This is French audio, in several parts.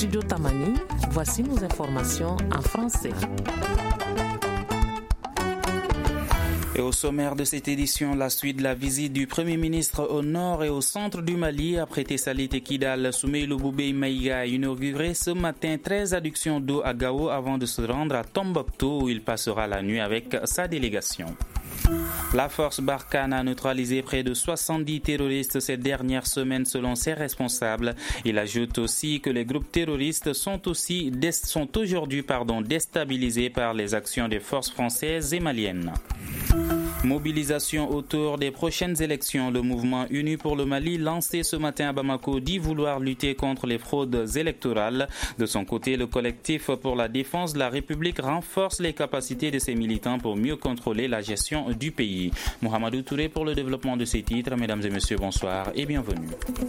Studio Tamani, voici nos informations en français. Et au sommaire de cette édition, la suite de la visite du Premier ministre au nord et au centre du Mali. Après Tessalit et Kidal, Soumeylou Boubèye Maïga a inauguré ce matin 13 adductions d'eau à Gao avant de se rendre à Tombouctou où il passera la nuit avec sa délégation. La force Barkhane a neutralisé près de 70 terroristes ces dernières semaines selon ses responsables. Il ajoute aussi que les groupes terroristes sont aujourd'hui déstabilisés par les actions des forces françaises et maliennes. Mobilisation autour des prochaines élections. Le mouvement Uni pour le Mali, lancé ce matin à Bamako, dit vouloir lutter contre les fraudes électorales. De son côté, le collectif pour la défense de la République renforce les capacités de ses militants pour mieux contrôler la gestion du pays. Mohamedou Touré pour le développement de ces titres. Mesdames et messieurs, bonsoir et bienvenue.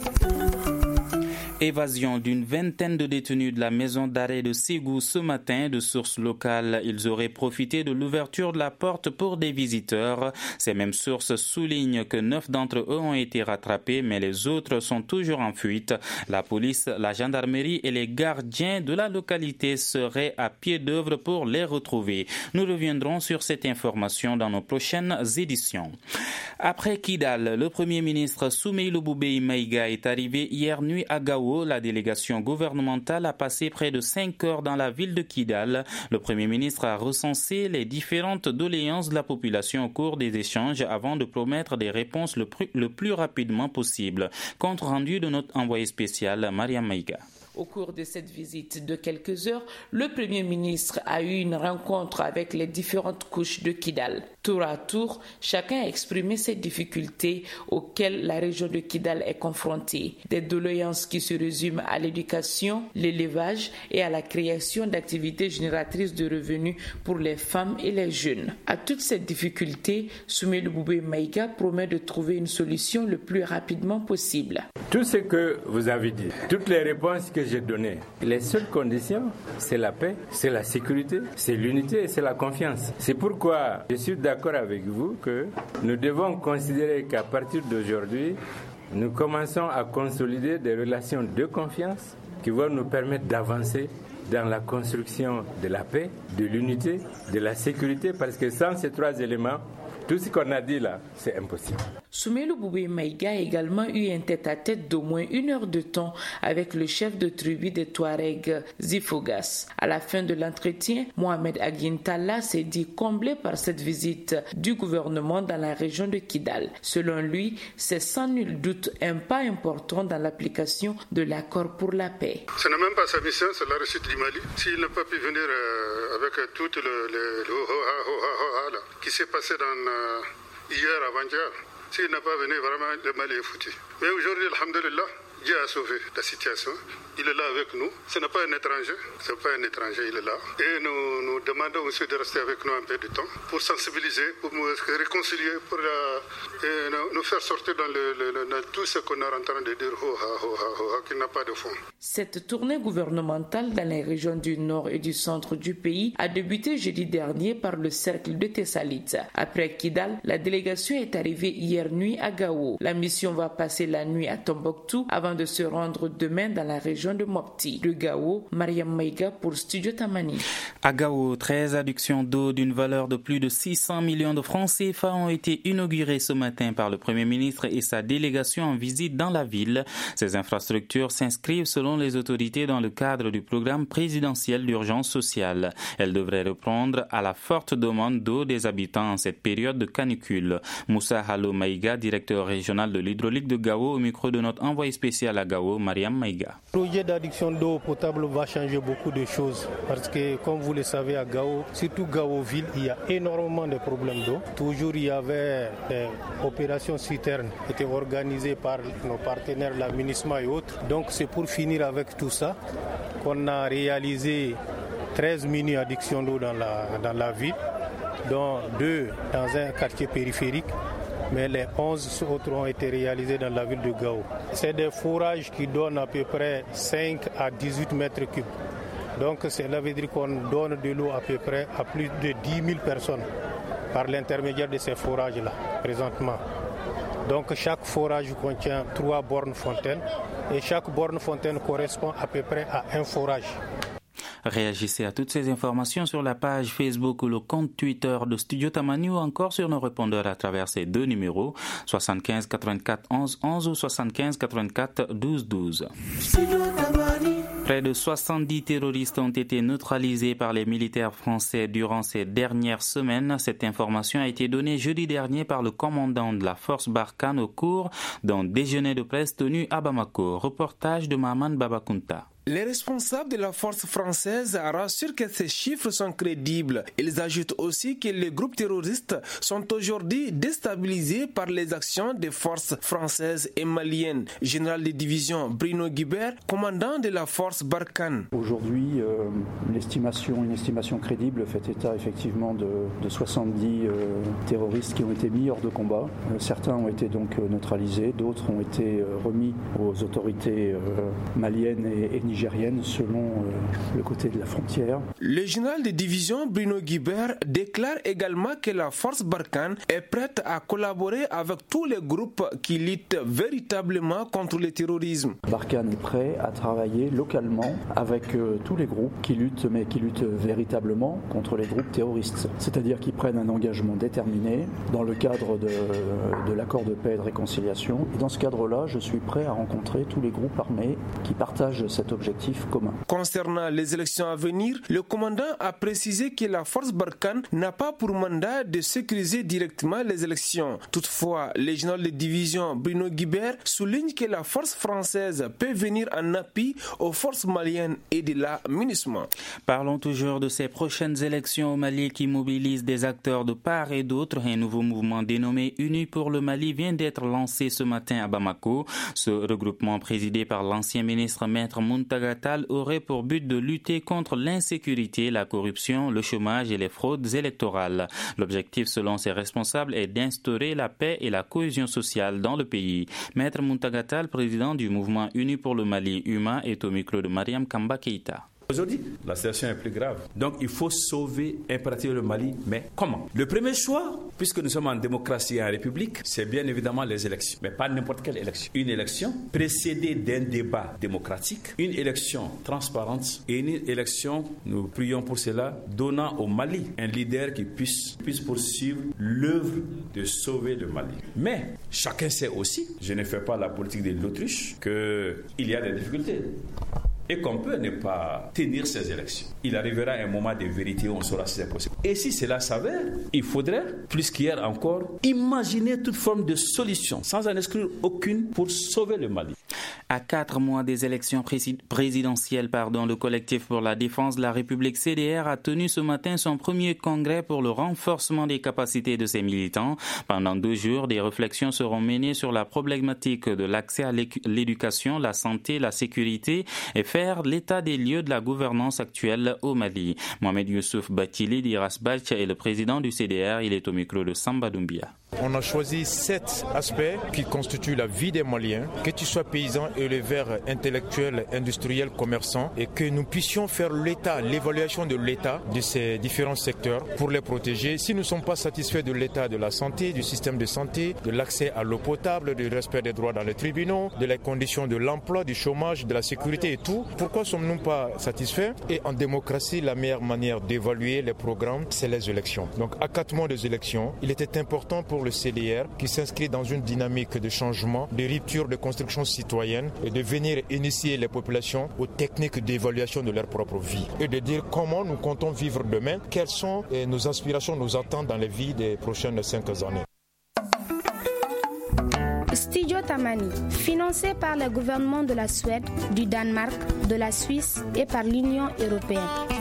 Évasion d'une vingtaine de détenus de la maison d'arrêt de Ségou ce matin. De sources locales, ils auraient profité de l'ouverture de la porte pour des visiteurs. Ces mêmes sources soulignent que 9 d'entre eux ont été rattrapés, mais les autres sont toujours en fuite. La police, la gendarmerie et les gardiens de la localité seraient à pied d'œuvre pour les retrouver. Nous reviendrons sur cette information dans nos prochaines éditions. Après Kidal, le Premier ministre Soumeylou Boubèye Maïga est arrivé hier nuit à Gao. La délégation gouvernementale a passé près de 5 heures dans la ville de Kidal. Le Premier ministre a recensé les différentes doléances de la population au cours des échanges avant de promettre des réponses le plus rapidement possible. Compte rendu de notre envoyé spécial, Mariam Maïga. Au cours de cette visite de quelques heures, le Premier ministre a eu une rencontre avec les différentes couches de Kidal. Tour à tour, chacun a exprimé ses difficultés auxquelles la région de Kidal est confrontée. Des doléances qui se résument à l'éducation, l'élevage et à la création d'activités génératrices de revenus pour les femmes et les jeunes. À toutes ces difficultés, Soumeylou Boubèye Maïga promet de trouver une solution le plus rapidement possible. Tout ce que vous avez dit, toutes les réponses que j'ai données, les seules conditions, c'est la paix, c'est la sécurité, c'est l'unité et c'est la confiance. C'est pourquoi je suis d'accord avec vous que nous devons considérer qu'à partir d'aujourd'hui, nous commençons à consolider des relations de confiance qui vont nous permettre d'avancer dans la construction de la paix, de l'unité, de la sécurité, parce que sans ces 3 éléments, tout ce qu'on a dit là, c'est impossible. Soumeylou Boubèye Maïga a également eu un tête-à-tête d'au moins 1 heure de temps avec le chef de tribu des Touaregs, Zifogas. À la fin de l'entretien, Mohamed Aguintala s'est dit comblé par cette visite du gouvernement dans la région de Kidal. Selon lui, c'est sans nul doute un pas important dans l'application de l'accord pour la paix. Ce n'est même pas sa mission, c'est la réussite du Mali. S'il n'a pas pu venir avec tout le ho-ha-ho-ha-ho-ha qui s'est passé hier, avant-hier, s'il n'a pas venu, vraiment, le Mali est foutu. Mais aujourd'hui, alhamdulillah, Dieu a sauvé la situation. Il est là avec nous. Ce n'est pas un étranger. Ce n'est pas un étranger, il est là. Et nous demandons aussi de rester avec nous un peu de temps pour sensibiliser, pour nous réconcilier, pour nous faire sortir dans tout ce qu'on est en train de dire, qui n'a pas de fond. Cette tournée gouvernementale dans les régions du nord et du centre du pays a débuté jeudi dernier par le cercle de Tessalit. Après Kidal, la délégation est arrivée hier nuit à Gao. La mission va passer la nuit à Tombouctou avant de se rendre demain dans la région de Mopti. De Gao, Mariam Maïga pour Studio Tamani. À Gao, 13 adductions d'eau d'une valeur de plus de 600 millions de francs CFA ont été inaugurées ce matin par le Premier ministre et sa délégation en visite dans la ville. Ces infrastructures s'inscrivent selon les autorités dans le cadre du programme présidentiel d'urgence sociale. Elles devraient répondre à la forte demande d'eau des habitants en cette période de canicule. Moussa Hallo Maïga, directeur régional de l'hydraulique de Gao, au micro de notre envoyé spécial à Gao, Mariam Maïga. Le projet d'adduction d'eau potable va changer beaucoup de choses parce que, comme vous le savez, à Gao, surtout Gao-Ville, il y a énormément de problèmes d'eau. Toujours, il y avait des opérations citernes qui étaient organisées par nos partenaires, la MINUSMA et autres. Donc, c'est pour finir avec tout ça qu'on a réalisé 13 mini-addictions d'eau dans la ville, dont 2 dans un quartier périphérique. Mais les 11 autres ont été réalisés dans la ville de Gao. C'est des forages qui donnent à peu près 5 à 18 mètres cubes. Donc cela veut dire qu'on donne de l'eau à peu près à plus de 10 000 personnes par l'intermédiaire de ces forages-là, présentement. Donc chaque forage contient 3 bornes fontaines et chaque borne fontaine correspond à peu près à un forage. Réagissez à toutes ces informations sur la page Facebook ou le compte Twitter de Studio Tamani ou encore sur nos répondeurs à travers ces deux numéros 75 84 11 11 ou 75 84 12 12. Près de 70 terroristes ont été neutralisés par les militaires français durant ces dernières semaines. Cette information a été donnée jeudi dernier par le commandant de la force Barkhane au cours d'un déjeuner de presse tenu à Bamako. Reportage de Maman Babakunta. Les responsables de la force française rassurent que ces chiffres sont crédibles. Ils ajoutent aussi que les groupes terroristes sont aujourd'hui déstabilisés par les actions des forces françaises et maliennes. Général de division Bruno Guibert, commandant de la force Barkhane. Aujourd'hui, une estimation crédible fait état effectivement de 70 terroristes qui ont été mis hors de combat. Certains ont été donc neutralisés, d'autres ont été remis aux autorités maliennes et nigérienne selon le côté de la frontière. Le général de division Bruno Guibert déclare également que la force Barkhane est prête à collaborer avec tous les groupes qui luttent véritablement contre le terrorisme. Barkhane est prêt à travailler localement avec tous les groupes qui luttent véritablement contre les groupes terroristes. C'est-à-dire qu'ils prennent un engagement déterminé dans le cadre de l'accord de paix et de réconciliation. Et dans ce cadre-là, je suis prêt à rencontrer tous les groupes armés qui partagent cet objectif commun. Concernant les élections à venir, le commandant a précisé que la force Barkhane n'a pas pour mandat de sécuriser directement les élections. Toutefois, le général de division Bruno Guibert souligne que la force française peut venir en appui aux forces maliennes et de la MINUSMA. Parlons toujours de ces prochaines élections au Mali qui mobilisent des acteurs de part et d'autre. Un nouveau mouvement dénommé Unis pour le Mali vient d'être lancé ce matin à Bamako. Ce regroupement présidé par l'ancien ministre Maître Muntagatal aurait pour but de lutter contre l'insécurité, la corruption, le chômage et les fraudes électorales. L'objectif, selon ses responsables, est d'instaurer la paix et la cohésion sociale dans le pays. Maître Muntagatal, président du mouvement Unis pour le Mali, UMA, est au micro de Mariam Kamba Keïta. Aujourd'hui, la situation est plus grave. Donc, il faut sauver impérativement le Mali. Mais comment? Le premier choix, puisque nous sommes en démocratie et en république, c'est bien évidemment les élections. Mais pas n'importe quelle élection. Une élection précédée d'un débat démocratique, une élection transparente et une élection, nous prions pour cela, donnant au Mali un leader qui puisse poursuivre l'œuvre de sauver le Mali. Mais chacun sait aussi, je ne fais pas la politique de l'autruche, qu'il y a des difficultés. Et qu'on peut ne pas tenir ces élections. Il arrivera un moment de vérité où on saura si c'est possible. Et si cela s'avère, il faudrait, plus qu'hier encore, imaginer toute forme de solution, sans en exclure aucune, pour sauver le Mali. À 4 mois des élections présidentielles, le collectif pour la défense de la République CDR a tenu ce matin son premier congrès pour le renforcement des capacités de ses militants. Pendant 2 jours, des réflexions seront menées sur la problématique de l'accès à l'éducation, la santé, la sécurité et faire l'état des lieux de la gouvernance actuelle au Mali. Mohamed Youssouf Batili d'Irasbach est le président du CDR. Il est au micro de Samba Doumbia. On a choisi 7 aspects qui constituent la vie des Maliens, que tu sois paysan, éleveur, intellectuel, industriel, commerçant, et que nous puissions faire l'évaluation de l'état de ces différents secteurs pour les protéger. Si nous ne sommes pas satisfaits de l'état de la santé, du système de santé, de l'accès à l'eau potable, du respect des droits dans les tribunaux, de les conditions de l'emploi, du chômage, de la sécurité et tout, pourquoi sommes-nous pas satisfaits? Et en démocratie, la meilleure manière d'évaluer les programmes, c'est les élections. Donc à 4 mois des élections, il était important pour le CDR qui s'inscrit dans une dynamique de changement, de rupture de construction citoyenne et de venir initier les populations aux techniques d'évaluation de leur propre vie et de dire comment nous comptons vivre demain, quelles sont nos aspirations, nos attentes dans les vies des prochaines 5 années. Studio Tamani, financé par le gouvernement de la Suède, du Danemark, de la Suisse et par l'Union européenne.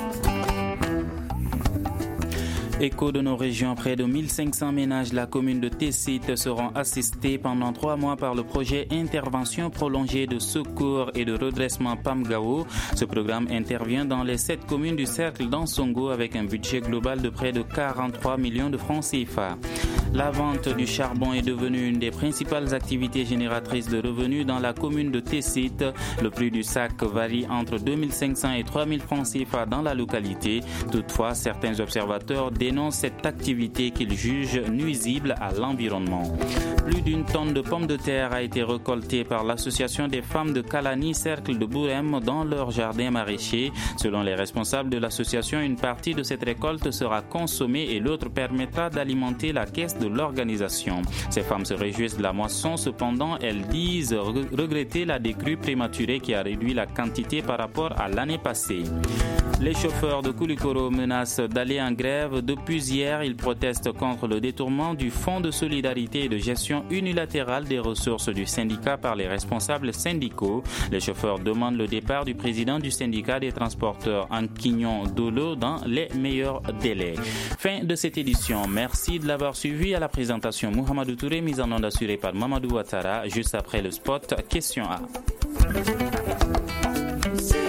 Écho de nos régions, près de 1500 ménages de la commune de Tessit seront assistés pendant 3 mois par le projet Intervention prolongée de secours et de redressement PAMGAO. Ce programme intervient dans les 7 communes du cercle d'Ansongo avec un budget global de près de 43 millions de francs CFA. La vente du charbon est devenue une des principales activités génératrices de revenus dans la commune de Tessit. Le prix du sac varie entre 2500 et 3000 francs CFA dans la localité. Toutefois, certains observateurs dénoncent cette activité qu'ils jugent nuisible à l'environnement. Plus d'une tonne de pommes de terre a été récoltée par l'association des femmes de Kalani, cercle de Bourem, dans leur jardin maraîcher. Selon les responsables de l'association, une partie de cette récolte sera consommée et l'autre permettra d'alimenter la caisse de l'organisation. Ces femmes se réjouissent de la moisson, cependant elles disent regretter la décrue prématurée qui a réduit la quantité par rapport à l'année passée. Les chauffeurs de Koulikoro menacent d'aller en grève. Depuis hier, ils protestent contre le détournement du Fonds de solidarité et de gestion unilatérale des ressources du syndicat par les responsables syndicaux. Les chauffeurs demandent le départ du président du syndicat des transporteurs Ankignon Dolo dans les meilleurs délais. Fin de cette édition. Merci de l'avoir suivi. À la présentation, Mohamedou Touré, mise en onde assurée par Mamadou Ouattara. Juste après le spot, question A.